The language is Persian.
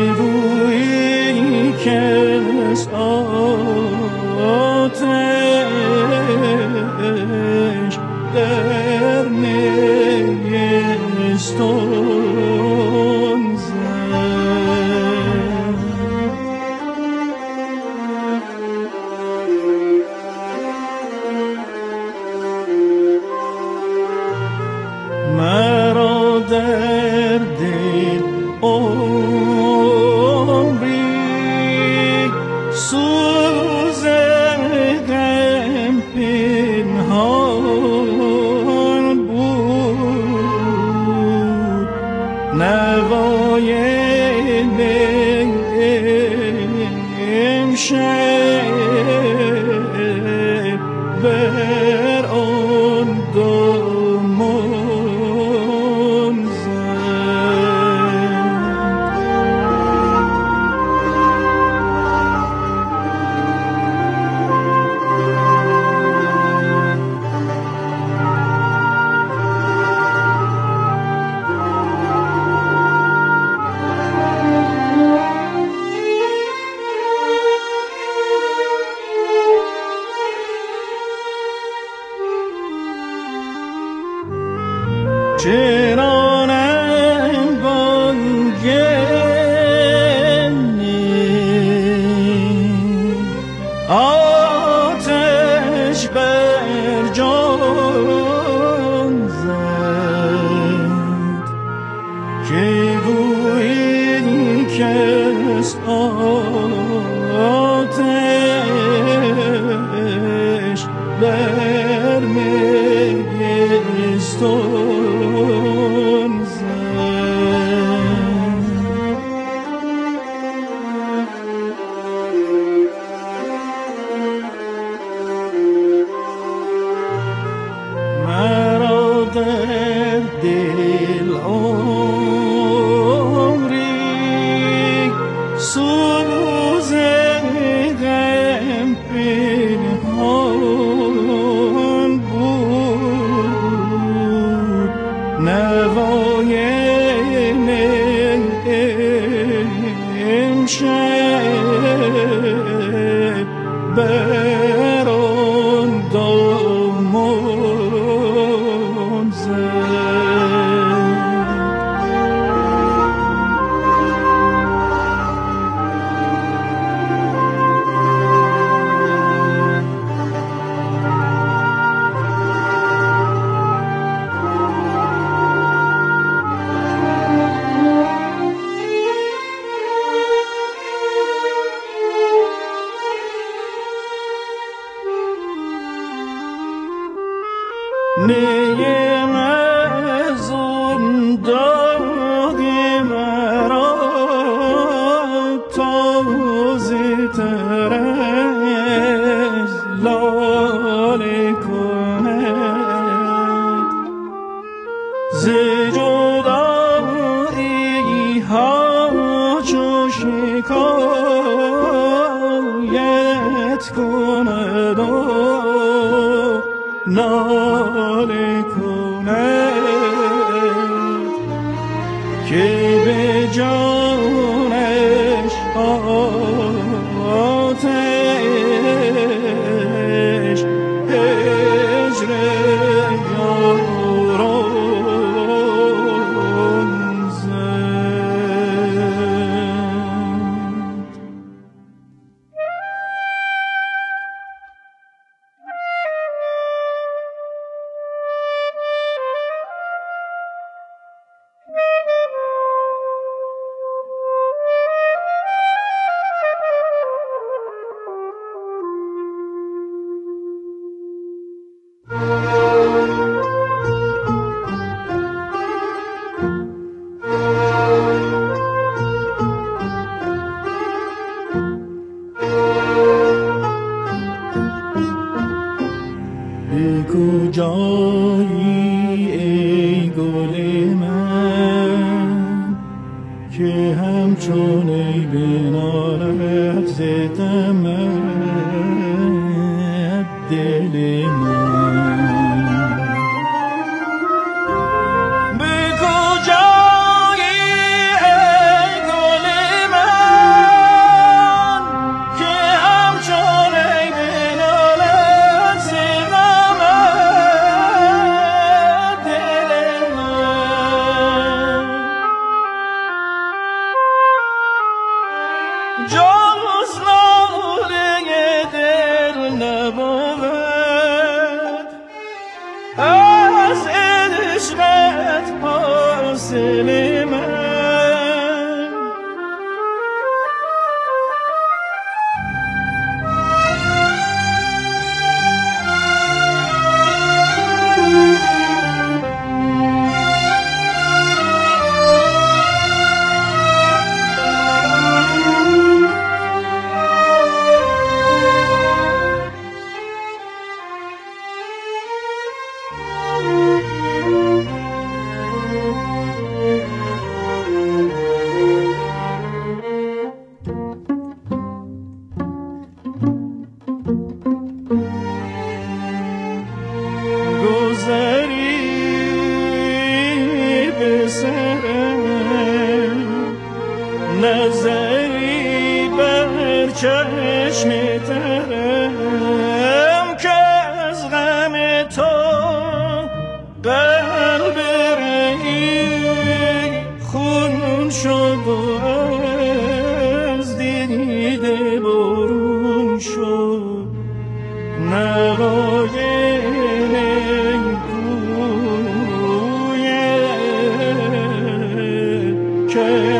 گویی کس آتش در نیستان زد. مرا در دل عمری سوز غم پنهان بود، نوای امشب بر آن دامان زد. چنانم بانگی آتش بر جان زد که گویی کس آتش بر نیستان زد. مرا در دل عمری سوز غم پنهان بود، نوای امشب بر آن دامان زد. نیم از اون داغ مرا تازه تر از لاله کند، ز جدایی ها چو شکایت کند و ناله کند که به جانش آتش هجر یاران زد. به کجایی ای گل من که همچون ای بنالد ز طمع دل من. به کجایی ای گل من جز لاله دل نبود از عشقت حاصل من. نظری بر چشم ترم که از غم تو قلب رهی خون شد و از دیده برون شد نوای نیکوی که